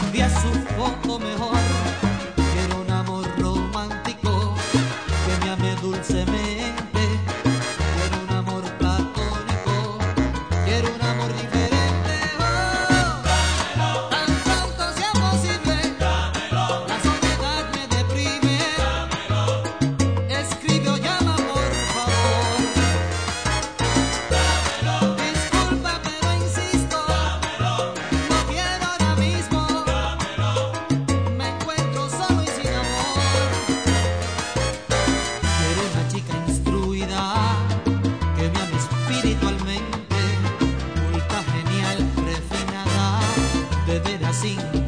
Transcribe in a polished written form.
envía su foto mejor. Quiero un amor romántico que me ame dulcemente. Quiero un amor platónico, quiero un amor diferente. Oh, dámelo, tan pronto sea posible. Dámelo, la soledad me deprime. Dámelo, escribe o llama por favor. Dámelo, disculpa pero insisto. Dámelo, no quiero ahora mismo. Dámelo, me encuentro solo y sin amor. Quiero una chica instruida que me ame espiritualmente, culta, genial, refinada, de veras sin